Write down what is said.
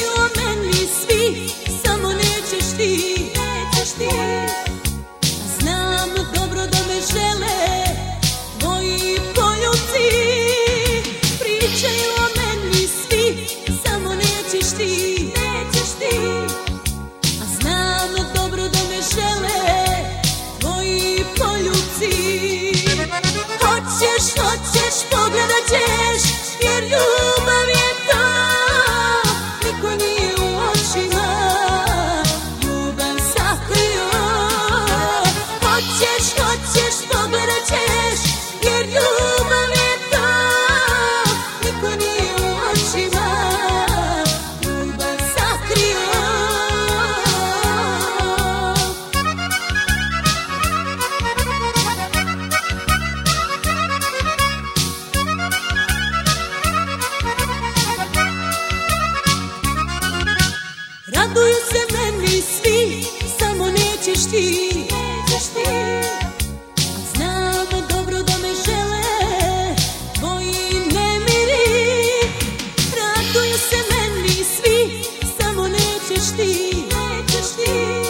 o meni svi, samo nećeš ti. Znam dobro da me žele moji poljubci. Pričaju o meni svi, samo nećeš ti. A znam dobro da me žele moji poljubci. Hoćeš, pogledat ćeš, jer ljubav je to. Niko nije u očima ljubav sakrio. Hoćeš, pogledat ćeš, jer ljubav je to. Niko nije u očima ljubav sakrio. Raduju se meni svi, samo nećeš ti. A znam dobro da me žele moji nemiri. Raduju se meni svi, samo nećeš ti.